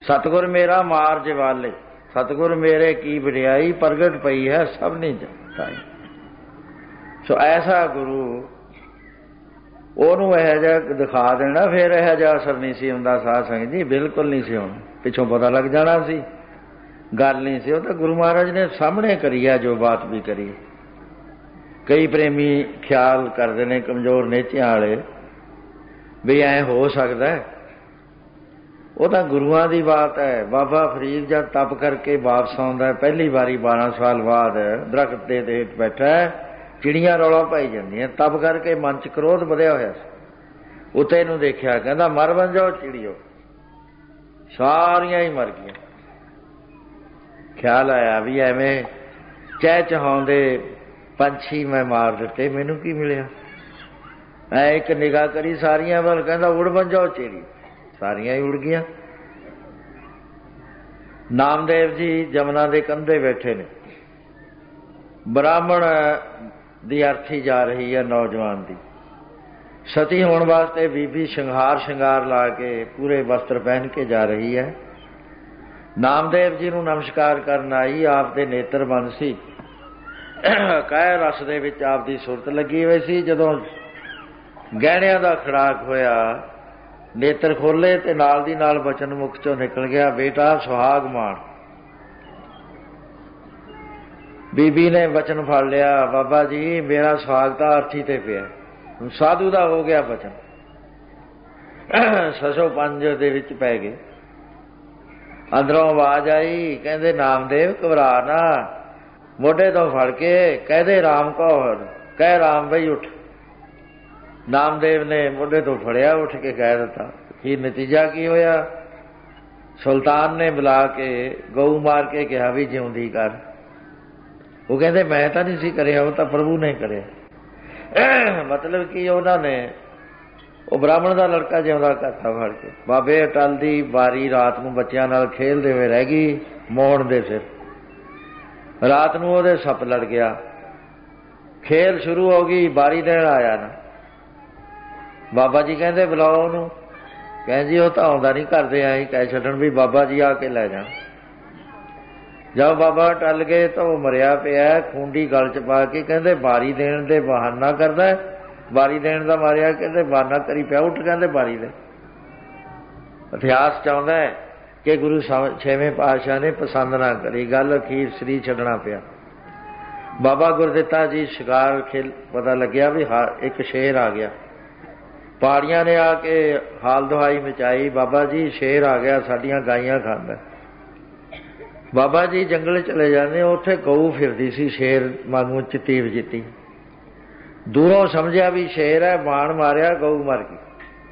सतगुर मेरा मार जवाले, सतगुर मेरे की वडियाई प्रगट पई है सब नहीं जानता। सो ऐसा गुरु ਉਹਨੂੰ ਇਹੋ ਜਿਹਾ ਦਿਖਾ ਦੇਣਾ, ਫਿਰ ਇਹੋ ਜਿਹਾ ਅਸਰ ਨਹੀਂ ਸੀ ਹੁੰਦਾ ਸਾਧ ਸੰਗਤ ਜੀ, ਬਿਲਕੁਲ ਨਹੀਂ ਸੀ ਹੋਣਾ। ਪਿੱਛੋਂ ਪਤਾ ਲੱਗ ਜਾਣਾ ਸੀ, ਗੱਲ ਨਹੀਂ ਸੀ। ਉਹ ਤਾਂ ਗੁਰੂ ਮਹਾਰਾਜ ਨੇ ਸਾਹਮਣੇ ਕਰੀ ਹੈ ਜੋ ਬਾਤ ਵੀ ਕਰੀ। ਕਈ ਪ੍ਰੇਮੀ ਖਿਆਲ ਕਰਦੇ ਨੇ ਕਮਜ਼ੋਰ ਨੇਚਿਆਂ ਵਾਲੇ ਵੀ ਐਂ ਹੋ ਸਕਦਾ, ਉਹ ਤਾਂ ਗੁਰੂਆਂ ਦੀ ਬਾਤ ਹੈ। ਬਾਬਾ ਫਰੀਦ ਜਦ ਤਪ ਕਰਕੇ ਵਾਪਸ ਆਉਂਦਾ ਪਹਿਲੀ ਵਾਰੀ 12 ਸਾਲ ਬਾਅਦ, ਦਰਖਤ ਦੇ ਹੇਠ ਬੈਠਾ, ਚਿੜੀਆਂ ਰੌਲਾ ਪਾਈ ਜਾਂਦੀਆਂ, ਤਪ ਕਰਕੇ ਮਨ 'ਚ ਕ੍ਰੋਧ ਵਧਿਆ ਹੋਇਆ ਸੀ। ਉੱਤੇ ਇਹਨੂੰ ਦੇਖਿਆ, ਕਹਿੰਦਾ ਮਰ ਬਣ ਜਾਓ ਚਿੜੀਓ, ਸਾਰੀਆਂ ਹੀ ਮਰ ਗਈਆਂ। ਖਿਆਲ ਆਇਆ ਵੀ ਐਵੇਂ ਚਹਿਚਹਾਉਂਦੇ ਪੰਛੀ ਮੈਂ ਮਾਰ ਦਿੱਤੇ, ਮੈਨੂੰ ਕੀ ਮਿਲਿਆ। ਮੈਂ ਇੱਕ ਨਿਗਾਹ ਕਰੀ ਸਾਰੀਆਂ ਵੱਲ, ਕਹਿੰਦਾ ਉੜ ਬਣ ਜਾਓ ਚਿੜੀ, ਸਾਰੀਆਂ ਹੀ ਉੜ ਗਈਆਂ। ਨਾਮਦੇਵ ਜੀ ਜਮਨਾ ਦੇ ਕੰਢੇ ਬੈਠੇ ਨੇ, ਬ੍ਰਾਹਮਣ ਦੀ ਅਰਥੀ ਜਾ ਰਹੀ ਹੈ ਨੌਜਵਾਨ ਦੀ, ਸਤੀ ਹੋਣ ਵਾਸਤੇ ਬੀਬੀ ਸ਼ਿੰਗਾਰ ਲਾ ਕੇ ਪੂਰੇ ਵਸਤਰ ਪਹਿਨ ਕੇ ਜਾ ਰਹੀ ਹੈ। ਨਾਮਦੇਵ ਜੀ ਨੂੰ ਨਮਸਕਾਰ ਕਰਨ ਆਈ, ਆਪ ਦੇ ਨੇਤਰ ਬੰਦ ਸੀ, ਕਹਿ ਰਸ ਦੇ ਵਿੱਚ ਆਪ ਦੀ ਸੁਰਤ ਲੱਗੀ ਹੋਈ ਸੀ। ਜਦੋਂ ਗਹਿਣਿਆਂ ਦਾ ਖੜਾਕ ਹੋਇਆ, ਨੇਤਰ ਖੋਲੇ ਤੇ ਨਾਲ ਦੀ ਨਾਲ ਬਚਨ ਮੁਖ ਚੋਂ ਨਿਕਲ ਗਿਆ, ਬੇਟਾ ਸੁਹਾਗ ਮਾਣ। ਬੀਬੀ ਨੇ ਬਚਨ ਫੜ ਲਿਆ, ਬਾਬਾ ਜੀ ਮੇਰਾ ਸੁਹਾਗ ਤਾਂ ਅਰਥੀ ਤੇ ਪਿਆ। ਸਾਧੂ ਦਾ ਹੋ ਗਿਆ ਬਚਨ, 605 ਦੇ ਵਿੱਚ ਪੈ ਗਏ। ਅੰਦਰੋਂ ਆਵਾਜ਼ ਆਈ, ਕਹਿੰਦੇ ਨਾਮਦੇਵ ਘਬਰਾ ਨਾ, ਮੋਢੇ ਤੋਂ ਫੜ ਕੇ ਕਹਦੇ ਰਾਮ ਕੌਰ, ਕਹਿ ਰਾਮ ਬਈ ਉੱਠ। ਨਾਮਦੇਵ ਨੇ ਮੋਢੇ ਤੋਂ ਫੜਿਆ, ਉੱਠ ਕੇ ਕਹਿ ਦਿੱਤਾ। ਕੀ ਨਤੀਜਾ ਕੀ ਹੋਇਆ? ਸੁਲਤਾਨ ਨੇ ਬੁਲਾ ਕੇ ਗਊ ਮਾਰ ਕੇ ਕਿਹਾ ਵੀ ਜਿਉਂਦੀ ਕਰ। ਉਹ ਕਹਿੰਦੇ ਮੈਂ ਤਾਂ ਨਹੀਂ ਸੀ ਕਰਿਆ, ਉਹ ਤਾਂ ਪ੍ਰਭੂ ਨੇ ਕਰਿਆ। ਮਤਲਬ ਕਿ ਉਹਨਾਂ ਨੇ ਉਹ ਬ੍ਰਾਹਮਣ ਦਾ ਲੜਕਾ ਜਿਉਂਦਾ ਕਰਤਾ ਫੜ ਕੇ। ਬਾਬੇ ਅਟਲ ਦੀ ਵਾਰੀ ਰਾਤ ਨੂੰ ਬੱਚਿਆਂ ਨਾਲ ਖੇਲਦੇ ਹੋਏ ਰਹਿ ਗਈ ਮੋਹਣ ਦੇ ਸਿਰ। ਰਾਤ ਨੂੰ ਉਹਦੇ ਸੱਪ ਲੜ ਗਿਆ, ਖੇਲ ਸ਼ੁਰੂ ਹੋ ਗਈ, ਬਾਰੀ ਦੇਣ ਆਇਆ ਨਾ। ਬਾਬਾ ਜੀ ਕਹਿੰਦੇ ਬੁਲਾਓ ਉਹਨੂੰ। ਕਹਿੰਦੇ ਜੀ ਉਹ ਤਾਂ ਆਉਂਦਾ ਨਹੀਂ, ਕਰਦੇ ਆਈ ਕਹਿ ਛੱਡਣ ਵੀ ਬਾਬਾ ਜੀ ਆ ਕੇ ਲੈ ਜਾਣ। ਜਦ ਬਾਬਾ ਟਲ ਗਏ ਤਾਂ ਉਹ ਮਰਿਆ ਪਿਆ, ਖੂੰਡੀ ਗਲ 'ਚ ਪਾ ਕੇ। ਕਹਿੰਦੇ ਬਾਰੀ ਦੇਣ ਦੇ ਬਹਾਨਾ ਕਰਦਾ, ਬਾਰੀ ਦੇਣ ਦਾ ਮਾਰਿਆ। ਕਹਿੰਦੇ ਬਹਾਨਾ ਕਰੀ ਪਿਆ, ਉੱਠ ਕਹਿੰਦੇ ਬਾਰੀ ਦੇ। ਇਤਿਹਾਸ ਚਾਹੁੰਦਾ ਹੈ ਕਿ ਗੁਰੂ ਛੇਵੇਂ ਪਾਤਸ਼ਾਹ ਨੇ ਪਸੰਦ ਨਾ ਕਰੀ ਗੱਲ, ਅਖੀਰ ਸਰੀਰ ਛੱਡਣਾ ਪਿਆ। ਬਾਬਾ ਗੁਰਦਿੱਤਾ ਜੀ ਸ਼ਿਕਾਰ ਖੇਲ ਪਤਾ ਲੱਗਿਆ ਵੀ ਇੱਕ ਸ਼ੇਰ ਆ ਗਿਆ। ਪਹਾੜੀਆਂ ਨੇ ਆ ਕੇ ਹਾਲ ਦੁਹਾਈ ਮਚਾਈ, ਬਾਬਾ ਜੀ ਸ਼ੇਰ ਆ ਗਿਆ, ਸਾਡੀਆਂ ਗਾਈਆਂ ਖਾਂਦਾ। ਬਾਬਾ ਜੀ ਜੰਗਲ ਚਲੇ ਜਾਂਦੇ, ਉੱਥੇ ਗਊ ਫਿਰਦੀ ਸੀ ਸ਼ੇਰ ਵਾਂਗੂ ਚਿੱਟੀ ਵਜਿੱਤੀ। ਦੂਰੋਂ ਸਮਝਿਆ ਵੀ ਸ਼ੇਰ ਹੈ, ਬਾਣ ਮਾਰਿਆ, ਗਊ ਮਰ ਗਈ।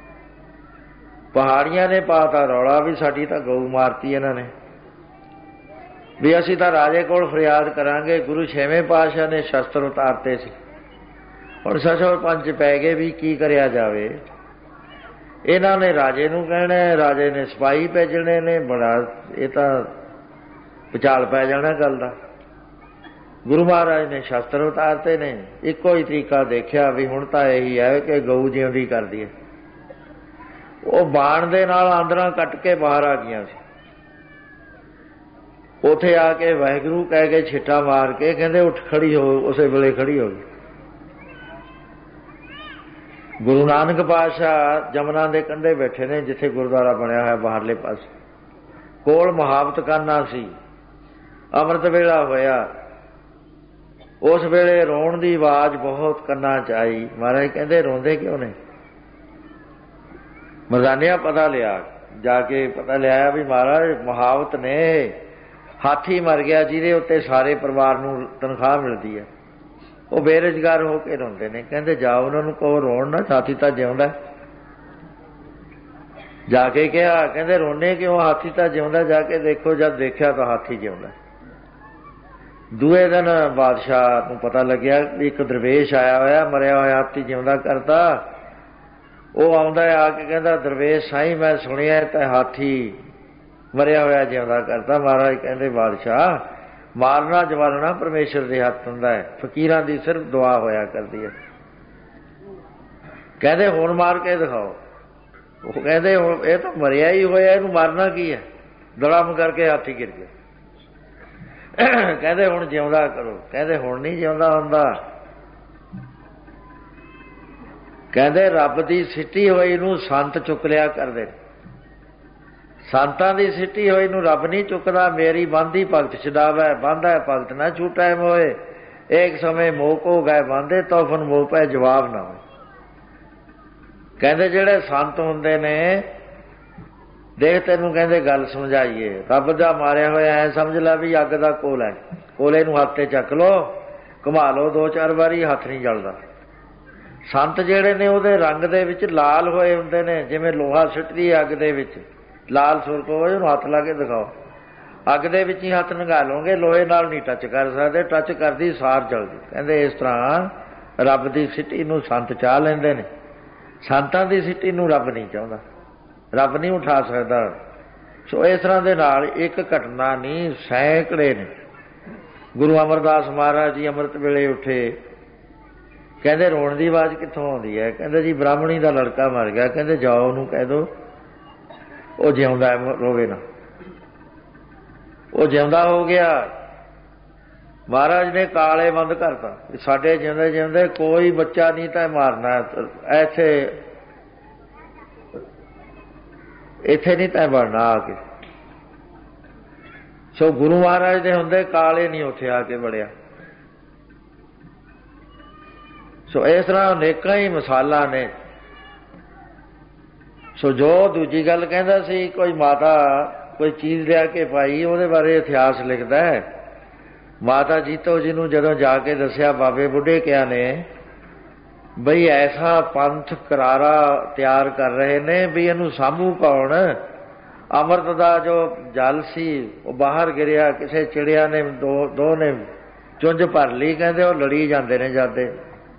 ਪਹਾੜੀਆਂ ਨੇ ਪਾਤਾ ਰੌਲਾ ਵੀ ਸਾਡੀ ਤਾਂ ਗਊ ਮਾਰਤੀ ਇਹਨਾਂ ਨੇ, ਵੀ ਅਸੀਂ ਤਾਂ ਰਾਜੇ ਕੋਲ ਫਰਿਆਦ ਕਰਾਂਗੇ। ਗੁਰੂ ਛੇਵੇਂ ਪਾਤਸ਼ਾਹ ਨੇ ਸ਼ਸਤਰ ਉਤਾਰਤੇ ਸੀ, ਹੁਣ 605 ਪੈ ਗਏ ਵੀ ਕੀ ਕਰਿਆ ਜਾਵੇ। ਇਹਨਾਂ ਨੇ ਰਾਜੇ ਨੂੰ ਕਹਿਣਾ, ਰਾਜੇ ਨੇ ਸਿਪਾਹੀ ਭੇਜਣੇ ਨੇ, ਬੜਾ ਇਹ ਤਾਂ ਭੁਚਾਲ ਪੈ ਜਾਣਾ ਗੱਲ ਦਾ। ਗੁਰੂ ਮਹਾਰਾਜ ਨੇ ਸ਼ਸਤਰ ਉਤਾਰਤੇ ਨੇ। ਇੱਕੋ ਹੀ ਤਰੀਕਾ ਦੇਖਿਆ ਵੀ ਹੁਣ ਤਾਂ ਇਹੀ ਹੈ ਕਿ ਗਊ ਜਿਉਂਦੀ ਕਰਦੀ ਹੈ। ਉਹ ਬਾਣ ਦੇ ਨਾਲ ਆਂਦਰਾਂ ਕੱਟ ਕੇ ਬਾਹਰ ਆ ਗਈਆਂ ਸੀ। ਉੱਥੇ ਆ ਕੇ ਵਾਹਿਗੁਰੂ ਕਹਿ ਕੇ ਛਿੱਟਾ ਮਾਰ ਕੇ ਕਹਿੰਦੇ ਉੱਠ ਖੜੀ ਹੋ, ਉਸੇ ਵੇਲੇ ਖੜੀ ਹੋ ਗਈ। ਗੁਰੂ ਨਾਨਕ ਪਾਤਸ਼ਾਹ ਜਮਨਾ ਦੇ ਕੰਢੇ ਬੈਠੇ ਨੇ, ਜਿੱਥੇ ਗੁਰਦੁਆਰਾ ਬਣਿਆ ਹੋਇਆ ਬਾਹਰਲੇ ਪਾਸੇ। ਕੋਲ ਮੁਹਾਬਤਖਾਨਾ ਸੀ। ਅੰਮ੍ਰਿਤ ਵੇਲਾ ਹੋਇਆ। ਉਸ ਵੇਲੇ ਰੋਣ ਦੀ ਆਵਾਜ਼ ਬਹੁਤ ਕੰਨਾਂ 'ਚ ਆਈ। ਮਹਾਰਾਜ ਕਹਿੰਦੇ ਰੋਂਦੇ ਕਿਉਂ ਨੇ? ਮਰਦਾਨਿਆਂ ਪਤਾ ਲਿਆ, ਜਾ ਕੇ ਪਤਾ ਲਿਆਇਆ ਵੀ ਮਹਾਰਾਜ ਮੁਹਾਵਤ ਨੇ, ਹਾਥੀ ਮਰ ਗਿਆ ਜਿਹਦੇ ਉੱਤੇ ਸਾਰੇ ਪਰਿਵਾਰ ਨੂੰ ਤਨਖਾਹ ਮਿਲਦੀ ਹੈ। ਉਹ ਬੇਰੁਜ਼ਗਾਰ ਹੋ ਕੇ ਰੋਂਦੇ ਨੇ। ਕਹਿੰਦੇ ਜਾਓ ਉਹਨਾਂ ਨੂੰ ਕਹੋ ਰੋਣ ਨਾ, ਹਾਥੀ ਤਾਂ ਜਿਉਂਦਾ। ਜਾ ਕੇ ਕਿਹਾ, ਕਹਿੰਦੇ ਰੋਣੇ ਕਿਉਂ? ਹਾਥੀ ਤਾਂ ਜਿਉਂਦਾ, ਜਾ ਕੇ ਦੇਖੋ। ਜਦ ਦੇਖਿਆ ਤਾਂ ਹਾਥੀ ਜਿਉਂਦਾ। ਦੂਏ ਦਿਨ ਬਾਦਸ਼ਾਹ ਨੂੰ ਪਤਾ ਲੱਗਿਆ ਵੀ ਇੱਕ ਦਰਵੇਸ਼ ਆਇਆ ਹੋਇਆ, ਮਰਿਆ ਹੋਇਆ ਹਾਥੀ ਜਿਉਂਦਾ ਕਰਤਾ। ਉਹ ਆਉਂਦਾ ਆ ਕੇ ਕਹਿੰਦਾ ਦਰਵੇਸ਼ ਸਾਈਂ ਮੈਂ ਸੁਣਿਆ ਤਾਂ ਹਾਥੀ ਮਰਿਆ ਹੋਇਆ ਜਿਉਂਦਾ ਕਰਤਾ। ਮਹਾਰਾਜ ਕਹਿੰਦੇ ਬਾਦਸ਼ਾਹ ਮਾਰਨਾ ਜਵਾਲਣਾ ਪਰਮੇਸ਼ਰ ਦੇ ਹੱਥ ਹੁੰਦਾ ਹੈ, ਫਕੀਰਾਂ ਦੀ ਸਿਰਫ ਦੁਆ ਹੋਇਆ ਕਰਦੀ ਹੈ। ਕਹਿੰਦੇ ਹੁਣ ਮਾਰ ਕੇ ਦਿਖਾਓ। ਉਹ ਕਹਿੰਦੇ ਹੁਣ ਇਹ ਤਾਂ ਮਰਿਆ ਹੀ ਹੋਇਆ, ਇਹਨੂੰ ਮਾਰਨਾ ਕੀ ਹੈ? ਦੜਮ ਕਰਕੇ ਹਾਥੀ ਗਿਰ ਗਿਆ। ਕਹਿੰਦੇ ਹੁਣ ਜਿਉਂਦਾ ਕਰੋ। ਕਹਿੰਦੇ ਹੁਣ ਨਹੀਂ ਜਿਉਂਦਾ ਹੁੰਦਾ। ਕਹਿੰਦੇ ਰੱਬ ਦੀ ਸਿੱਟੀ ਹੋਈ ਨੂੰ ਸੰਤ ਚੁੱਕ ਲਿਆ ਕਰਦੇ। ਸੰਤਾਂ ਦੀ ਸਿੱਟੀ ਹੋਈ ਨੂੰ ਰੱਬ ਨਹੀਂ ਚੁੱਕਦਾ। ਮੇਰੀ ਬੰਦੀ ਭਗਤ ਛਡਾਵੈ, ਬਾਂਧੈ ਭਗਤ ਨਾ ਛੂਟੈ ਮੋਏ। ਇੱਕ ਸਮੇਂ ਮੋਹ ਕੋ ਗਏ ਬਾਂਧੇ, ਤੋਫਨ ਮੋਹ ਪੈ ਜਵਾਬ ਨਾ ਹੋਏ। ਕਹਿੰਦੇ ਜਿਹੜੇ ਸੰਤ ਹੁੰਦੇ ਨੇ, ਦੇਖ ਤੈਨੂੰ ਕਹਿੰਦੇ ਗੱਲ ਸਮਝਾਈਏ, ਰੱਬ ਦਾ ਮਾਰਿਆ ਹੋਇਆ ਐ ਸਮਝ ਲੈ ਵੀ ਅੱਗ ਦਾ ਕੋਲ ਹੈ। ਕੋਲੇ ਨੂੰ ਹੱਥ ਤੇ ਚੱਕ ਲੋ, ਘੁਮਾ ਲੋ 2-4 ਵਾਰੀ, ਹੱਥ ਨਹੀਂ ਜਲਦਾ। ਸੰਤ ਜਿਹੜੇ ਨੇ ਉਹਦੇ ਰੰਗ ਦੇ ਵਿੱਚ ਲਾਲ ਹੋਏ ਹੁੰਦੇ ਨੇ, ਜਿਵੇਂ ਲੋਹਾ ਸਿੱਟਦੀ ਅੱਗ ਦੇ ਵਿੱਚ ਲਾਲ ਸੁਰਖ ਹੋਵੇ, ਉਹਨੂੰ ਹੱਥ ਲਾ ਕੇ ਦਿਖਾਓ। ਅੱਗ ਦੇ ਵਿੱਚ ਹੀ ਹੱਥ ਨੰਗਾ ਲਓਗੇ, ਲੋਹੇ ਨਾਲ ਨਹੀਂ ਟੱਚ ਕਰ ਸਕਦੇ, ਟੱਚ ਕਰਦੀ ਸਾਰ ਜਲਦੀ। ਕਹਿੰਦੇ ਇਸ ਤਰ੍ਹਾਂ ਰੱਬ ਦੀ ਸਿੱਟੀ ਨੂੰ ਸੰਤ ਚਾਹ ਲੈਂਦੇ ਨੇ, ਸੰਤਾਂ ਦੀ ਸਿੱਟੀ ਨੂੰ ਰੱਬ ਨਹੀਂ ਚਾਹੁੰਦਾ, ਰੱਬ ਨਹੀਂ ਉਠਾ ਸਕਦਾ। ਸੋ ਇਸ ਤਰ੍ਹਾਂ ਦੇ ਨਾਲ ਇੱਕ ਘਟਨਾ ਨਹੀਂ, ਸੈਂਕੜੇ ਨੇ। ਗੁਰੂ ਅਮਰਦਾਸ ਮਹਾਰਾਜ ਜੀ ਅੰਮ੍ਰਿਤ ਵੇਲੇ ਉੱਠੇ। ਕਹਿੰਦੇ ਰੋਣ ਦੀ ਆਵਾਜ਼ ਕਿੱਥੋਂ ਆਉਂਦੀ ਹੈ? ਕਹਿੰਦੇ ਜੀ ਬ੍ਰਾਹਮਣੀ ਦਾ ਲੜਕਾ ਮਰ ਗਿਆ। ਕਹਿੰਦੇ ਜਾਓ ਉਹਨੂੰ ਕਹਿ ਦਿਓ ਉਹ ਜਿਉਂਦਾ, ਰੋਵੇ ਨਾ। ਉਹ ਜਿਉਂਦਾ ਹੋ ਗਿਆ। ਮਹਾਰਾਜ ਨੇ ਕਾਲੇ ਬੰਦ ਕਰਤਾ, ਸਾਡੇ ਜਿਉਂਦੇ ਜਿਉਂਦੇ ਕੋਈ ਬੱਚਾ ਨਹੀਂ ਤਾਂ ਮਾਰਨਾ, ਇੱਥੇ ਨਹੀਂ ਤੈਂ ਬਣਨਾ ਆ ਕੇ। ਸੋ ਗੁਰੂ ਮਹਾਰਾਜ ਦੇ ਹੁੰਦੇ ਕਾਲੇ ਨਹੀਂ ਉੱਥੇ ਆ ਕੇ ਵੜਿਆ। ਸੋ ਇਸ ਤਰ੍ਹਾਂ ਅਨੇਕਾਂ ਹੀ ਮਿਸਾਲਾਂ ਨੇ। ਸੋ ਜੋ ਦੂਜੀ ਗੱਲ ਕਹਿੰਦਾ ਸੀ, ਕੋਈ ਮਾਤਾ ਕੋਈ ਚੀਜ਼ ਲਿਆ ਕੇ ਪਾਈ, ਉਹਦੇ ਬਾਰੇ ਇਤਿਹਾਸ ਲਿਖਦਾ ਹੈ। ਮਾਤਾ ਜੀਤੋ ਜੀ ਨੂੰ ਜਦੋਂ ਜਾ ਕੇ ਦੱਸਿਆ ਬਾਬੇ ਬੁੱਢੇ ਕਿਆ ਨੇ ਬਈ ਐਸਾ ਪੰਥ ਕਰਾਰਾ ਤਿਆਰ ਕਰ ਰਹੇ ਨੇ ਵੀ ਇਹਨੂੰ ਸਾਂਭੂ ਕੌਣ? ਅੰਮ੍ਰਿਤ ਦਾ ਜੋ ਜਲ ਸੀ ਉਹ ਬਾਹਰ ਗਿਰਿਆ, ਕਿਸੇ ਚਿੜੀਆ ਨੇ ਦੋ ਨੇ ਚੁੰਝ ਭਰ ਲਈ। ਕਹਿੰਦੇ ਉਹ ਲੜੀ ਜਾਂਦੇ ਨੇ, ਜਾਂਦੇ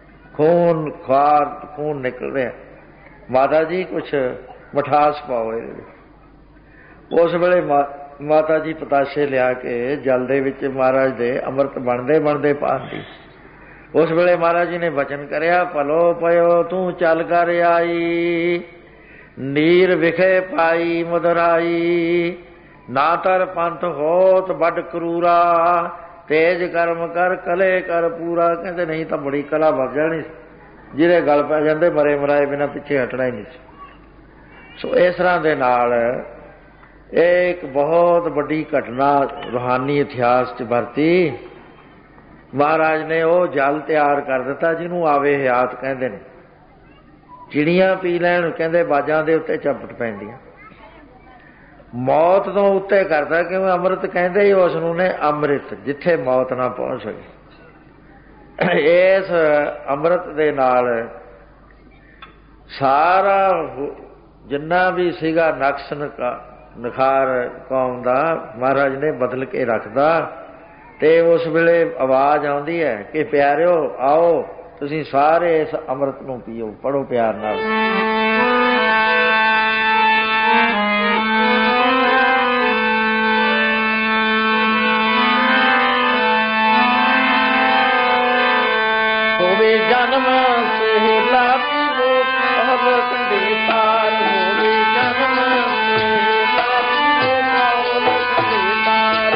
ਖੂਨ ਨਿਕਲ ਰਿਹਾ। ਮਾਤਾ ਜੀ ਕੁਛ ਮਠਾਸ ਪਾਓ ਇਹਦੇ ਵਿੱਚ। ਉਸ ਵੇਲੇ ਮਾਤਾ ਜੀ ਪਤਾਸ਼ੇ ਲਿਆ ਕੇ ਜਲ ਦੇ ਵਿੱਚ ਮਹਾਰਾਜ ਦੇ ਅੰਮ੍ਰਿਤ ਬਣਦੇ ਬਣਦੇ ਪਾਉਂਦੀ। ਉਸ ਵੇਲੇ ਮਹਾਰਾਜ ਜੀ ਨੇ ਬਚਨ ਕਰਿਆ, ਭਲੋ ਪਇਓ ਤੂੰ ਚੱਲ ਕਰ ਆਈ, ਨੀਰ ਵਿਖੇ ਪਾਈ ਮਧੁਰਾਈ। ਨਾ ਤਰ ਪੰਥ ਹੋਤ ਵੱਡ ਕਰੂਰਾ, ਤੇਜ ਕਰਮ ਕਰ ਕਲੇ ਕਰ ਪੂਰਾ। ਕਹਿੰਦੇ ਨਹੀਂ ਤਾਂ ਬੜੀ ਕਲਾ ਵੱਜ ਜਾਣੀ, ਜਿਹਦੇ ਗਲ ਪੈ ਜਾਂਦੇ ਮਰੇ ਮਰਾਏ ਬਿਨਾਂ ਪਿੱਛੇ ਹਟਣਾ ਹੀ ਨਹੀਂ ਸੀ। ਸੋ ਇਸ ਤਰ੍ਹਾਂ ਦੇ ਨਾਲ ਇਹ ਇੱਕ ਬਹੁਤ ਵੱਡੀ ਘਟਨਾ ਰੂਹਾਨੀ ਇਤਿਹਾਸ 'ਚ ਵਰਤੀ। ਮਹਾਰਾਜ ਨੇ ਉਹ ਜਲ ਤਿਆਰ ਕਰ ਦਿੱਤਾ ਜਿਹਨੂੰ ਆਵੇ ਹਯਾਤ ਕਹਿੰਦੇ ਨੇ। ਚਿੜੀਆਂ ਪੀ ਲੈਣ, ਕਹਿੰਦੇ ਬਾਜਾਂ ਦੇ ਉੱਤੇ ਝਪਟ ਪੈਂਦੀਆਂ। ਮੌਤ ਤੋਂ ਉੱਤੇ ਕਰਦਾ, ਕਿਉਂਕਿ ਅੰਮ੍ਰਿਤ ਕਹਿੰਦੇ ਹੀ ਉਸ ਨੂੰ ਨੇ ਅੰਮ੍ਰਿਤ, ਜਿੱਥੇ ਮੌਤ ਨਾ ਪਹੁੰਚ ਸਕੇ। ਇਸ ਅੰਮ੍ਰਿਤ ਦੇ ਨਾਲ ਸਾਰਾ ਜਿੰਨਾ ਵੀ ਸੀਗਾ ਨਕਸ ਨਖਾਰ ਕੌਮ ਦਾ ਮਹਾਰਾਜ ਨੇ ਬਦਲ ਕੇ ਰੱਖਦਾ। ਤੇ ਉਸ ਵੇਲੇ ਆਵਾਜ਼ ਆਉਂਦੀ ਹੈ ਕਿ ਪਿਆਰਿਓ ਆਓ, ਤੁਸੀਂ ਸਾਰੇ ਇਸ ਅੰਮ੍ਰਿਤ ਨੂੰ ਪੀਓ। ਪੜੋ ਪਿਆਰ ਨਾਲ। ਹੋਵੇ ਜਨਮ ਸਹਿਲਾ ਪੀਵੋ ਪਹਲ ਕੰਢੀ ਤਾਰ। ਹੋਵੇ ਜਨਮ ਸਹਿਲਾ ਪੀਵੋ ਪਹਲ ਕੰਢੀ ਤਾਰ।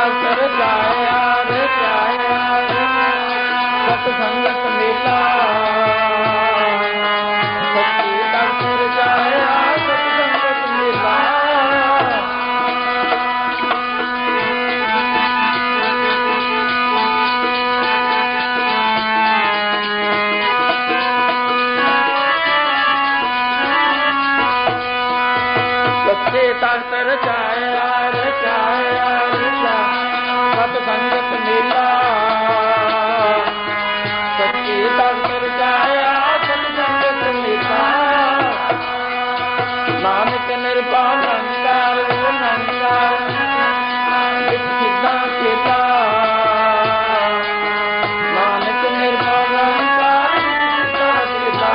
ਤਖਤ ਰਚਾਇਆ ਰਚਾਇਆ ਸਤ ਸੰਗਤ ਮੇਲਾ ਸੱਚੇ ਤਖਤ ਰਚਾਇਆ ਸਤ ਸੰਗਤ ਮੇਲਾ ਸੱਚੇ ਤਖਤ ਰਚਾਇਆ ਰਚਾਇਆ ਸਤ ਸੰਗਤ ਮੇਲਾ ਸੱਚੇ ਤਖਤ ਰਚਾਇਆ ਸਤ ਸੰਗਤ ਮੇਲਾ ਨਾਨਕ ਨਿਰਭਉ ਨਿਰੰਕਾਰ ਨਿਰੰਕਾਰ ਇੱਕ ਸਿੱਧਾ ਚੇਤਾ ਨਾਨਕ ਨਿਰਭਉ ਨਿਰੰਕਾਰ ਸਿੱਧਾ ਚੇਤਾ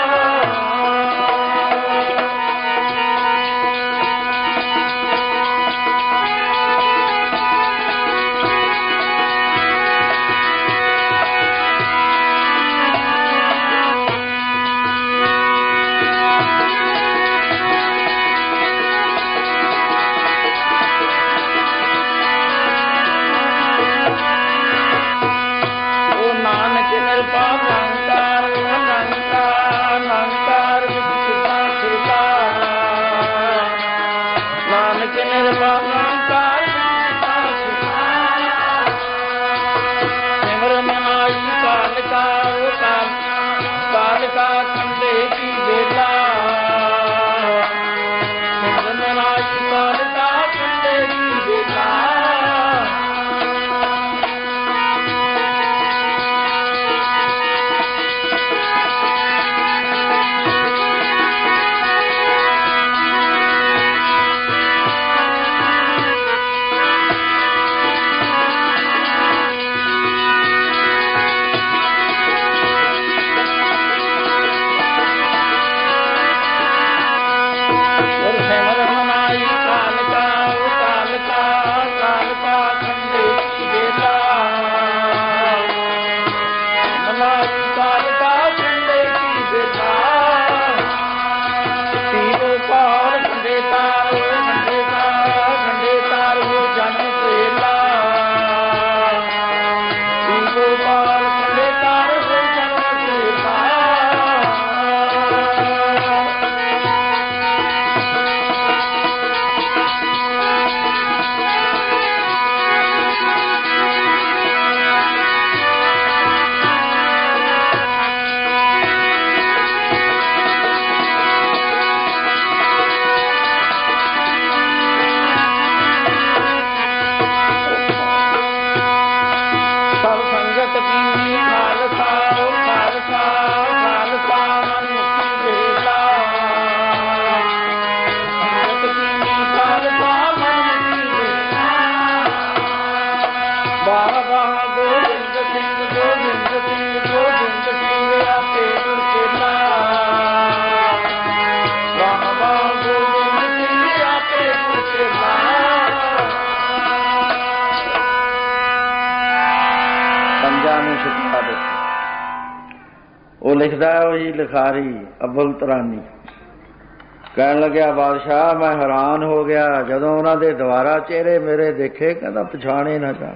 ਉਹ ਲਿਖਦਾ ਉਹੀ ਲਿਖਾਰੀ ਅਬੁਲ ਤਰਾਨੀ ਕਹਿਣ ਲੱਗਿਆ ਬਾਦਸ਼ਾਹ ਮੈਂ ਹੈਰਾਨ ਹੋ ਗਿਆ ਜਦੋਂ ਉਹਨਾਂ ਦੇ ਦੁਆਰਾ ਚਿਹਰੇ ਮੇਰੇ ਦੇਖੇ ਕਹਿੰਦਾ ਪਛਾਣੇ ਨਾ ਜਾਣ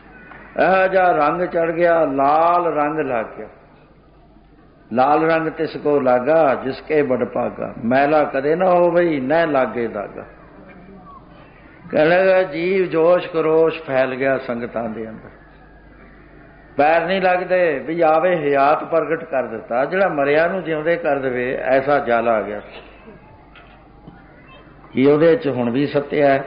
ਇਹੋ ਜਿਹਾ ਰੰਗ ਚੜ ਗਿਆ ਲਾਲ ਰੰਗ ਲੱਗ ਗਿਆ ਲਾਲ ਰੰਗ ਤਿਸ ਕੋ ਲਾਗਾ ਜਿਸਕੇ ਬੜ ਭਾਗਾ ਮੈਲਾ ਕਦੇ ਨਾ ਹੋ ਬਈ ਨਾ ਲਾਗੇ ਦਾਗਾ ਕਹਿਣ ਲੱਗਾ ਜੀਵ ਜੋਸ਼ ਕਰੋਸ਼ ਫੈਲ ਗਿਆ ਸੰਗਤਾਂ ਦੇ ਅੰਦਰ ਪੈਰ ਨਹੀਂ ਲੱਗਦੇ ਵੀ ਆਵੇ ਹਯਾਤ ਪ੍ਰਗਟ ਕਰ ਦਿੱਤਾ ਜਿਹੜਾ ਮਰਿਆ ਨੂੰ ਜਿਉਂਦੇ ਕਰ ਦੇਵੇ ਐਸਾ ਜਲ ਆ ਗਿਆ ਕਿ ਉਹਦੇ 'ਚ ਹੁਣ ਵੀ ਸੱਤਿਆ ਹੈ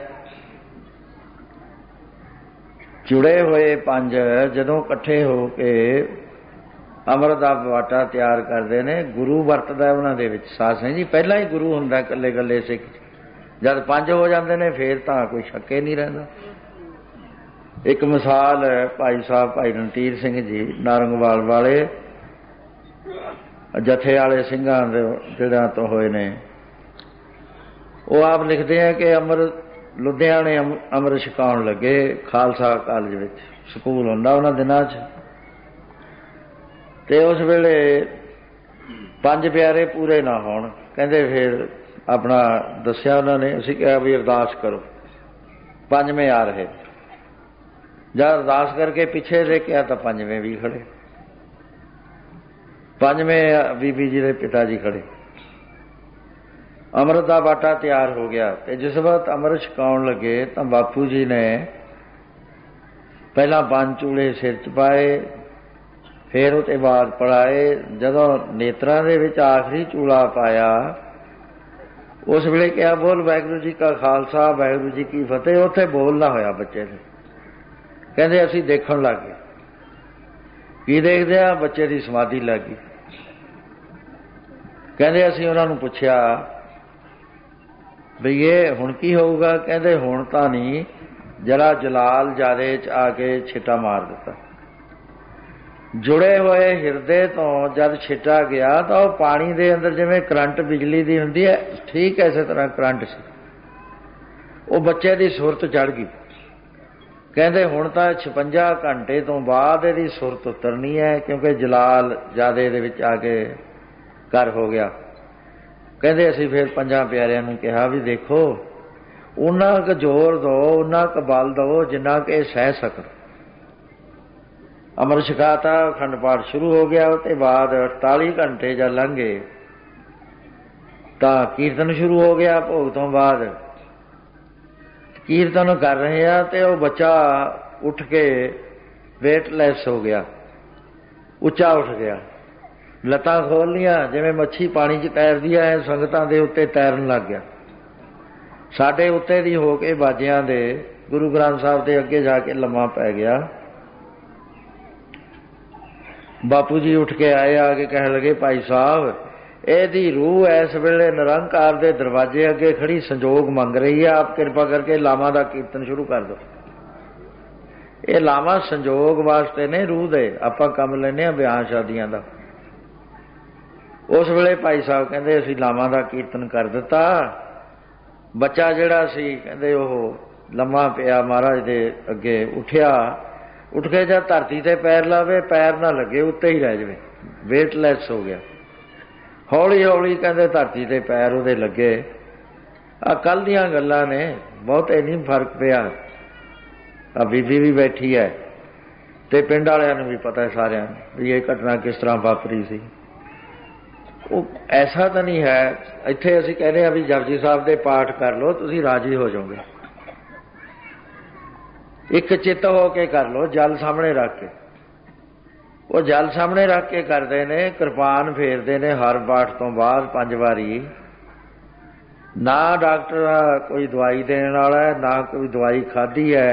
ਜੁੜੇ ਹੋਏ ਪੰਜ ਜਦੋਂ ਇਕੱਠੇ ਹੋ ਕੇ ਅੰਮ੍ਰਿਤ ਦਾ ਵਾਟਾ ਤਿਆਰ ਕਰਦੇ ਨੇ ਗੁਰੂ ਵਰਤਦਾ ਉਹਨਾਂ ਦੇ ਵਿੱਚ ਸਾਧ ਸਿੰਘ ਜੀ ਪਹਿਲਾਂ ਹੀ ਗੁਰੂ ਹੁੰਦਾ ਇਕੱਲੇ ਇਕੱਲੇ ਸਿੱਖ ਜਦ ਪੰਜ ਹੋ ਜਾਂਦੇ ਨੇ ਫੇਰ ਤਾਂ ਕੋਈ ਸ਼ੱਕੇ ਨਹੀਂ ਰਹਿੰਦਾ ਇੱਕ ਮਿਸਾਲ ਹੈ ਭਾਈ ਸਾਹਿਬ ਭਾਈ ਰਣਧੀਰ ਸਿੰਘ ਜੀ ਨਾਰੰਗਵਾਲ ਵਾਲੇ ਜਥੇ ਵਾਲੇ ਸਿੰਘਾਂ ਦੇ ਜਿਹੜਿਆਂ ਤੋਂ ਹੋਏ ਨੇ ਉਹ ਆਪ ਲਿਖਦੇ ਆ ਕਿ ਲੁਧਿਆਣੇ ਅੰਮ੍ਰਿਤ ਛਕਾਉਣ ਲੱਗੇ ਖਾਲਸਾ ਕਾਲਜ ਵਿੱਚ ਸਕੂਲ ਹੁੰਦਾ ਉਹਨਾਂ ਦਿਨਾਂ 'ਚ ਤੇ ਉਸ ਵੇਲੇ ਪੰਜ ਪਿਆਰੇ ਪੂਰੇ ਨਾ ਹੋਣ ਕਹਿੰਦੇ ਫਿਰ ਆਪਣਾ ਦੱਸਿਆ ਉਹਨਾਂ ਨੇ ਅਸੀਂ ਕਿਹਾ ਵੀ ਅਰਦਾਸ ਕਰੋ ਪੰਜਵੇਂ ਆ ਰਹੇ जब अरदास करके पिछे देखिया तो पंजवें भी खड़े, पंजवें बीबी जी के पिता जी खड़े। अमृत का बाटा तैयार हो गया। तो जिस वक्त अमृत छकाउण लगे तो बापू जी ने पहला 5 चूड़े सिर च पाए, फिर उसके बाद पढ़ाए। जदों नेत्रां दे विच आखिरी चूड़ा पाया, उस वेले क्या बोल वाहिगुरू जी का खालसा वाहिगुरू जी की फतेह। उत्थे बोलना होया बच्चे ने। कहते असीं देखण लग गए। की देखदे आ? बच्चे की समाधि लग गई। कहते असीं उन्हां नूं पुछया भी ये हुण की होऊगा? कहते हुण तां नहीं, जरा जलाल जादे च आके छिट्टा मार दिता। जुड़े हुए हिरदे तो जब छिट्टा गया तो पानी दे अंदर जिवें करंट बिजली दी हुंदी है, ठीक इस तरह करंट सी। वो बच्चे की सुरत चढ़ गई। कहते हुण तां 56 घंटे तो बाद इहदी सुरत उतरनी है, क्योंकि जलाल जादे दे विच आके घर हो गया। कहते असीं फिर 5 प्यारिਆਂ ਨੂੰ कहा भी देखो उन्ना क जोर दो, उन्ना क बल दो जिन्ना कि सह सकन। अमृत छकाता, अखंड पाठ शुरू हो गया। उसके बाद 48 घंटे जब लंघे तो कीर्तन शुरू हो गया। भोग तो बाद कीर्तन कर रहे हैं तो वह बच्चा उठ के वेटलैस हो गया, उच्चा उठ गया, लत्तां खोल लिया जिवें मच्छी पानी च तैरदी है, संगतां दे उत्ते तैरन लग गया। साडे उत्ते दी हो के बाजियां दे गुरु ग्रंथ साहब के अगे जाके लम्मा पै गया। बापू जी उठ के आए, आके कहने लगे भाई साहब एदी रूह इस वेले निरंकार दे दरवाजे अगे खड़ी संजोग मंग रही है, आप कृपा करके लामा दा कीर्तन शुरू कर दो। ये लामा संजोग वास्ते ने, रूह दे आपां काम लैने ब्याह शादियां दा। उस वेले भाई साहब कहंदे असीं लामा दा कीर्तन कर दिता। बच्चा जिहड़ा सी कहंदे ओह लम्मा पिया महाराज दे अगे, उठिया, उठ के जब धरती ते पैर लावे पैर ना लगे, उत्ते ही रह जावे, वेटलैस हो गया। हौली हौली कहते धरती ते पैर उहदे लगे। आ कल दियां गल्लां ने, बहुत नहीं फर्क पिया। आ बीबी भी बैठी है ते पिंड वालियां नूं भी पता है सारियां भी ये घटना किस तरह वापरी सी। वो ऐसा तो नहीं है, इत्थे असीं कहने आ भी जपजी साहब दे पाठ कर लो तुसीं राजी हो जाओगे। एक चित्त हो के कर लो, जल सामने रख के। वो जल सामने रख के करते ने, कृपान फेरते ने हर पाठ तो बाद 5 वारी। ना डॉक्टर कोई दवाई देने वाला है, ना कोई दवाई खाधी है,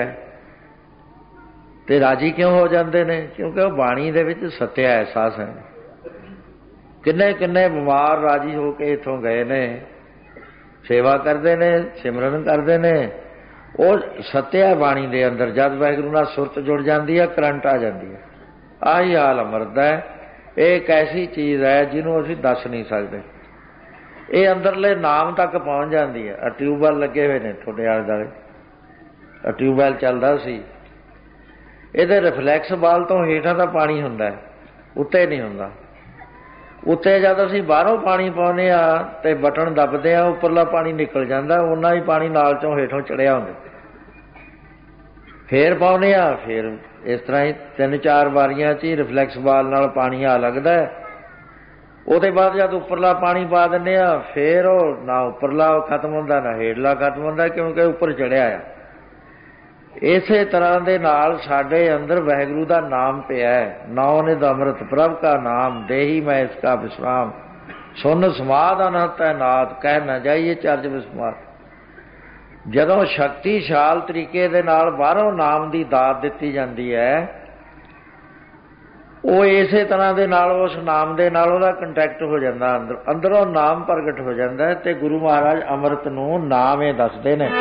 ते राजी क्यों हो जाते ने? क्योंकि वो बाणी दे विच सत्य एहसास है। किन्ने किन्ने बीमार राजी हो के इथों गए ने, सेवा करते ने, सिमरन करते ने। वो सत्य है बाणी दे अंदर। जब वाहिगुरू नाल सुरत जुड़ जाती है, करंट आ जाती है। आही हाल अमृत है। एक ऐसी चीज़ है जिन्हों असीं दस नहीं सकते। ये अंदरले नाम तक पहुँच जाती है। ट्यूबवैल लगे हुए ने थोड़े आले दुआले, ट्यूबवैल चलता सी, ये रिफ्लैक्स बाल तो हेठां दा पानी हुंदा है, उत्ते नहीं हुंदा। उत्ते जद असीं बाहरों पानी पाउने आ ते बटन दबदे आ, उपरला पानी निकल जाता, उन्ना ही पानी नाल चों हेठों चढ़िया हुंदा। फिर पाउने आ, फिर इस तरह ही 3-4 वारियां च ही रिफ्लैक्स बाल नाल पानी आ लगदा है। ਉਹਦੇ बाद जब उपरला पानी पा दिंदे आ, फिर ਉਹ ना उपरला खत्म ਹੁੰਦਾ ना हेठला खत्म ਹੁੰਦਾ, क्योंकि उपर चढ़िया आ। इसे तरह के नाल साडे अंदर वाहिगुरू का नाम पिया है। नाउ निध अमृत प्रभ का नाम, देही मैं इसका विश्राम, सुन समाध अनहत है नाथ, कह न जाइए चर्च विस्मार। जदों शक्तिशाल तरीके दे नाल बाहरों नाम की दात दिती जाती है, वो इसे तरह के नाल उस नाम दे नाल उहदा कंटैक्ट हो जाता, अंदरों नाम प्रगट हो जाता है। तो गुरु महाराज अमृत नूं नाम ही दसदे ने।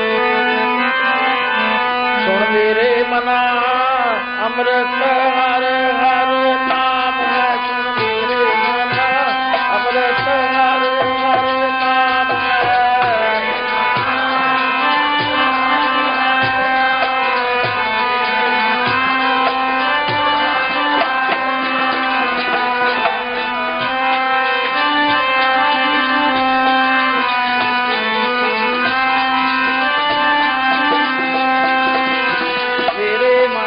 सुन मेरे मना अमृत हर हर नाम है, सुन मेरे मना अमृत हर हर नाम है। मेरे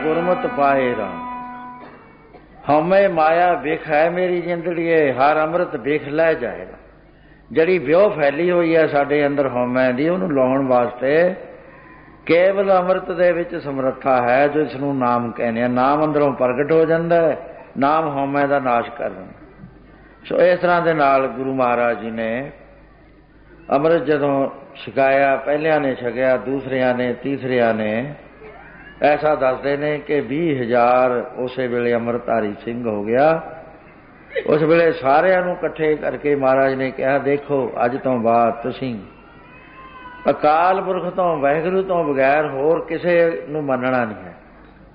गुरमत पाए राम। हमें माया विख है मेरी जिंदड़ीए, हर अमृत विख लै जाएगा। ਜਿਹੜੀ ਵਿਉ फैली हुई है साडे अंदर हौਮੈ ਦੀ, ਉਹਨੂੰ ਲਾਉਣ ਵਾਸਤੇ ਕੇਵਲ ਅੰਮ੍ਰਿਤ ਦੇ ਵਿੱਚ ਸਮਰੱਥਾ ਹੈ, ਜੋ ਇਸ ਨੂੰ ਨਾਮ ਕਹਿੰਦੇ ਆ। ਨਾਮ ਅੰਦਰੋਂ ਪ੍ਰਗਟ ਹੋ ਜਾਂਦਾ ਹੈ, ਨਾਮ ਹਉਮੈ ਦਾ ਨਾਸ਼ ਕਰ ਦਿੰਦਾ। ਸੋ ਇਸ ਤਰ੍ਹਾਂ ਦੇ ਨਾਲ ਗੁਰੂ ਮਹਾਰਾਜ ਜੀ ਨੇ ਅੰਮ੍ਰਿਤ ਜਦੋਂ ਛਕਾਇਆ, ਪਹਿਲਿਆਂ ਨੇ ਛਕਿਆ, ਦੂਸਰਿਆਂ ਨੇ, ਤੀਸਰਿਆਂ ਨੇ, ਐਸਾ ਦੱਸਦੇ ਨੇ ਕਿ 20,000 ਉਸੇ ਵੇਲੇ ਅੰਮ੍ਰਿਤਧਾਰੀ ਸਿੰਘ ਹੋ ਗਿਆ। ਉਸ ਵੇਲੇ ਸਾਰਿਆਂ ਨੂੰ ਇਕੱਠੇ ਕਰਕੇ ਮਹਾਰਾਜ ਨੇ ਕਿਹਾ, ਦੇਖੋ ਅੱਜ ਤੋਂ ਬਾਅਦ ਤੁਸੀਂ ਅਕਾਲ ਪੁਰਖ ਤੋਂ, ਵਾਹਿਗੁਰੂ ਤੋਂ ਬਗੈਰ ਹੋਰ ਕਿਸੇ ਨੂੰ ਮੰਨਣਾ ਨਹੀਂ ਹੈ।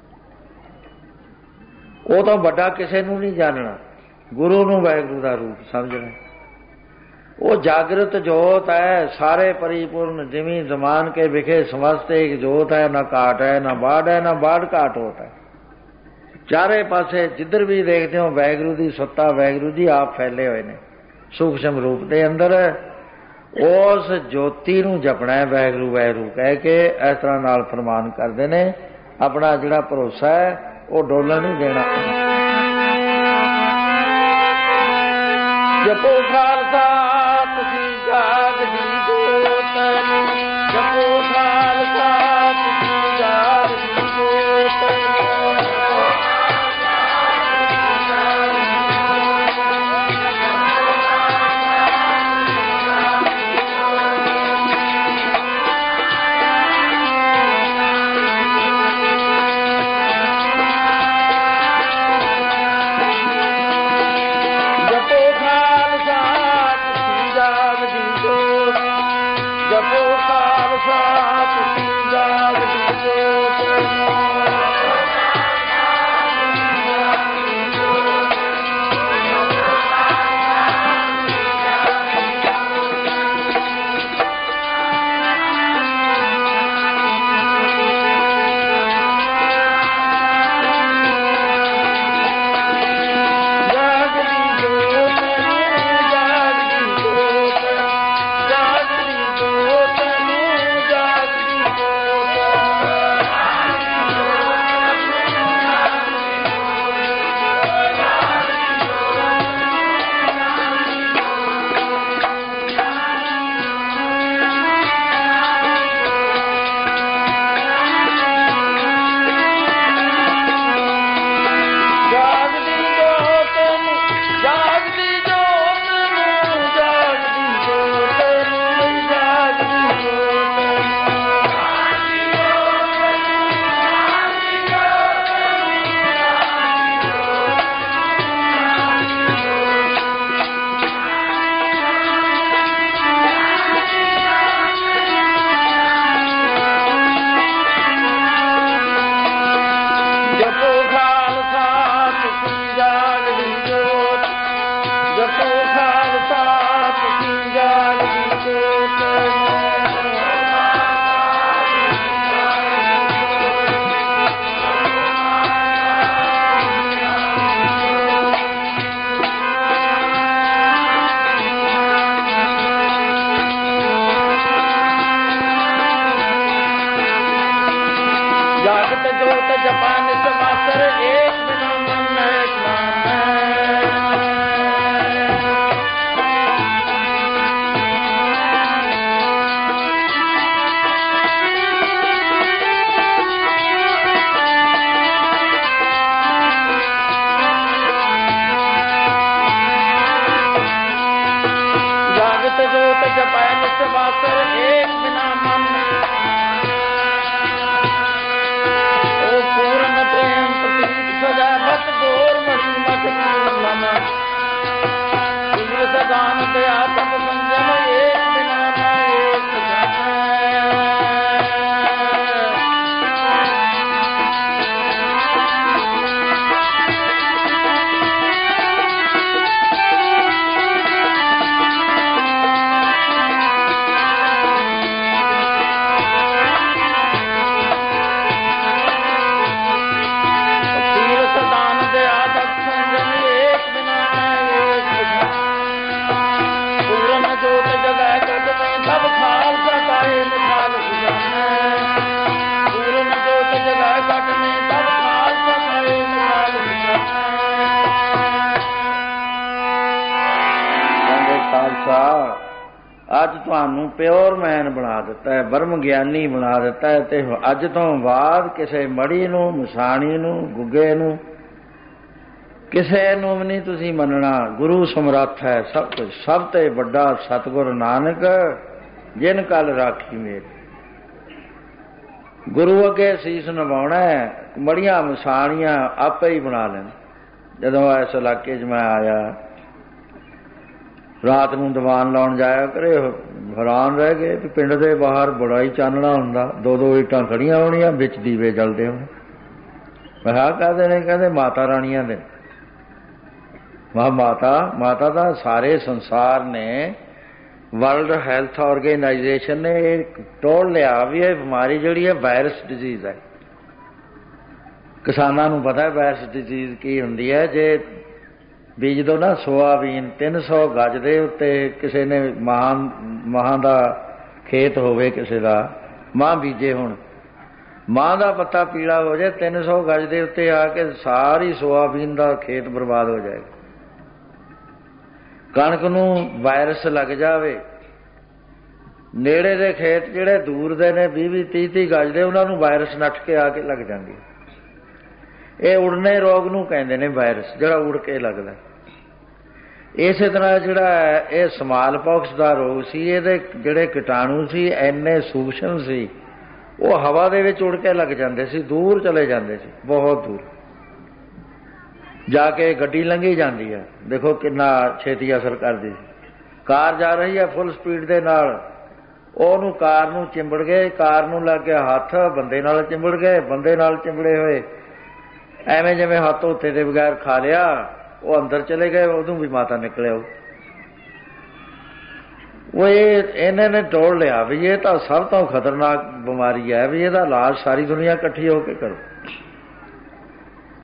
ਉਹ ਤੋਂ ਵੱਡਾ ਕਿਸੇ ਨੂੰ ਨਹੀਂ ਜਾਣਨਾ, ਗੁਰੂ ਨੂੰ ਵਾਹਿਗੁਰੂ ਦਾ ਰੂਪ ਸਮਝਣਾ। ਉਹ ਜਾਗਰਤ ਜੋਤ ਹੈ, ਸਾਰੇ ਪਰਿਪੂਰਨ, ਜਿਵੇਂ ਜ਼ਮਾਨ ਕੇ ਵਿਖੇ ਸਮਸਤ ਇੱਕ ਜੋਤ ਹੈ, ਨਾ ਘਾਟ ਹੈ, ਨਾ ਬਾੜ ਹੈ, ਨਾ ਬਾੜ ਘਾਟ ਹੋਤ ਹੈ। ਚਾਰੇ ਪਾਸੇ ਜਿੱਧਰ ਵੀ ਦੇਖਦੇ ਹੋ ਵਾਹਿਗੁਰੂ ਦੀ ਸੱਤਾ, ਵਾਹਿਗੁਰੂ ਜੀ ਆਪ ਫੈਲੇ ਹੋਏ ਨੇ ਸੂਖਸ਼ਮ ਰੂਪ ਦੇ ਅੰਦਰ। ਉਸ ਜੋਤੀ ਨੂੰ ਜਪਣਾ ਹੈ, ਵਾਹਿਗੁਰੂ ਵਾਹਿਗੁਰੂ ਕਹਿ ਕੇ। ਇਸ ਤਰ੍ਹਾਂ ਨਾਲ ਫਰਮਾਨ ਕਰਦੇ ਨੇ। ਆਪਣਾ ਜਿਹੜਾ ਭਰੋਸਾ ਹੈ ਉਹ ਡੋਲਣ ਨਹੀਂ ਦੇਣਾ। ਜਪੋ ਖਾਲਸਾ ਤੁਸੀਂ ਜਾਗ ਦੀ ਜੋਤ, ਜਪੋ ਖਾਲਸਾ ਤੁਸੀਂ ਜਾਗ ਦੀ ਜੋਤ। ਖਾਲਸਾ ਅੱਜ ਤੁਹਾਨੂੰ ਪਿਓਰ ਮੈਨ ਬਣਾ ਦਿੱਤਾ ਹੈ, ਬ੍ਰਹਮ ਗਿਆਨੀ ਬਣਾ ਦਿੱਤਾ ਹੈ, ਤੇ ਅੱਜ ਤੋਂ ਬਾਅਦ ਕਿਸੇ ਮੜੀ ਨੂੰ, ਮਸਾਣੀ ਨੂੰ, ਗੁੱਗੇ ਨੂੰ, ਕਿਸੇ ਨੂੰ ਵੀ ਨਹੀਂ ਤੁਸੀਂ ਮੰਨਣਾ। ਗੁਰੂ ਸਮਰੱਥ ਹੈ ਸਭ ਕੁਝ, ਸਭ ਤੇ ਵੱਡਾ ਸਤਿਗੁਰ ਨਾਨਕ ਜਿਨ ਕਲ ਰਾਖੀ ਮੇਰ। ਗੁਰੂ ਅੱਗੇ ਸੀਸ ਨਿਵਾਉਣਾ, ਮੜੀਆਂ ਮਸਾਣੀਆਂ ਆਪੇ ਹੀ ਬਣਾ ਲੈਣ। ਜਦੋਂ ਇਸ ਇਲਾਕੇ 'ਚ ਮੈਂ ਆਇਆ, ਰਾਤ ਨੂੰ ਦੀਵਾਨ ਲਾਉਣ ਜਾਇਆ ਕਰੇ, ਹੈਰਾਨ ਰਹਿ ਗਏ ਵੀ ਪਿੰਡ ਦੇ ਬਾਹਰ ਬੜਾ ਹੀ ਚਾਨਣਾ ਹੁੰਦਾ, 2-2 ਇੱਟਾਂ ਖੜੀਆਂ ਹੋਣੀਆਂ, ਵਿੱਚ ਦੀਵੇ ਜਲਦੇ ਹੋਣ। ਮੈਂ ਕਿਹਾ ਕਾਹਦੇ ਨੇ? ਕਹਿੰਦੇ ਮਾਤਾ ਰਾਣੀਆਂ ਦੇ। ਮਾਤਾ ਦਾ ਸਾਰੇ ਸੰਸਾਰ ਨੇ, ਵਰਲਡ ਹੈਲਥ ਆਰਗੇਨਾਈਜੇਸ਼ਨ ਨੇ ਇਹ ਟੋਲ ਲਿਆ ਵੀ ਇਹ ਬਿਮਾਰੀ ਜਿਹੜੀ ਹੈ ਵਾਇਰਸ ਡਿਜ਼ੀਜ਼ ਹੈ। ਕਿਸਾਨਾਂ ਨੂੰ ਪਤਾ ਵਾਇਰਸ ਡਿਜ਼ੀਜ਼ ਕੀ ਹੁੰਦੀ ਹੈ। ਜੇ ਬੀਜ ਦੋ ਨਾ ਸੋਆਬੀਨ 300 ਗਜ ਦੇ ਉੱਤੇ, ਕਿਸੇ ਨੇ ਮਾਹਾਂ ਦਾ ਖੇਤ ਹੋਵੇ, ਕਿਸੇ ਦਾ ਮਾਂ ਬੀਜੇ ਹੁਣ, ਮਾਂ ਦਾ ਪੱਤਾ ਪੀਲਾ ਹੋ ਜਾਏ 300 ਗਜ ਦੇ ਉੱਤੇ ਆ ਕੇ ਸਾਰੀ ਸੋਆਬੀਨ ਦਾ ਖੇਤ ਬਰਬਾਦ ਹੋ ਜਾਏਗਾ। ਕਣਕ ਨੂੰ ਵਾਇਰਸ ਲੱਗ ਜਾਵੇ, ਨੇੜੇ ਦੇ ਖੇਤ ਜਿਹੜੇ ਦੂਰ ਦੇ ਨੇ 20-30 ਗਜ ਦੇ, ਉਹਨਾਂ ਨੂੰ ਵਾਇਰਸ ਨੱਠ ਕੇ ਆ ਕੇ ਲੱਗ ਜਾਂਦੀ। ਇਹ ਉੜਨੇ ਰੋਗ ਨੂੰ ਕਹਿੰਦੇ ਨੇ ਵਾਇਰਸ, ਜਿਹੜਾ ਉੜ ਕੇ ਲੱਗਦਾ। ਇਸੇ ਤਰ੍ਹਾਂ ਜਿਹੜਾ ਇਹ ਸਮਾਲ ਪੌਕਸ ਦਾ ਰੋਗ ਸੀ, ਇਹਦੇ ਜਿਹੜੇ ਕੀਟਾਣੂ ਸੀ ਇੰਨੇ ਸੂਖਮ ਸੀ, ਉਹ ਹਵਾ ਦੇ ਵਿੱਚ ਉੜ ਕੇ ਲੱਗ ਜਾਂਦੇ ਸੀ, ਦੂਰ ਚਲੇ ਜਾਂਦੇ ਸੀ, ਬਹੁਤ ਦੂਰ ਜਾ ਕੇ ਗੱਡੀ ਲੰਘੀ ਜਾਂਦੀ ਹੈ। ਦੇਖੋ ਕਿੰਨਾ ਛੇਤੀ ਅਸਰ ਕਰਦੀ ਸੀ। ਕਾਰ ਜਾ ਰਹੀ ਹੈ ਫੁੱਲ ਸਪੀਡ ਦੇ ਨਾਲ, ਉਹਨੂੰ ਕਾਰ ਨੂੰ ਚਿੰਬੜ ਗਏ, ਕਾਰ ਨੂੰ ਲੱਗ ਗਿਆ ਹੱਥ, ਬੰਦੇ ਨਾਲ ਚਿੰਬੜ ਗਏ, ਬੰਦੇ ਨਾਲ ਚਿੰਬੜੇ ਹੋਏ, ਐਵੇਂ ਜਿਵੇਂ ਹੱਥ ਧੋਤੇ ਦੇ ਬਗੈਰ ਖਾ ਲਿਆ, ਉਹ ਅੰਦਰ ਚਲੇ ਗਏ, ਉਹਨੂੰ ਵੀ ਮਾਤਾ ਨਿਕਲਿਆ। ਉਹ ਇਹਨਾਂ ਨੇ ਟੋਲ ਲਿਆ ਵੀ ਇਹ ਤਾਂ ਸਭ ਤੋਂ ਖਤਰਨਾਕ ਬਿਮਾਰੀ ਹੈ, ਵੀ ਇਹਦਾ ਇਲਾਜ ਸਾਰੀ ਦੁਨੀਆ ਇਕੱਠੀ ਹੋ ਕੇ ਕਰੋ।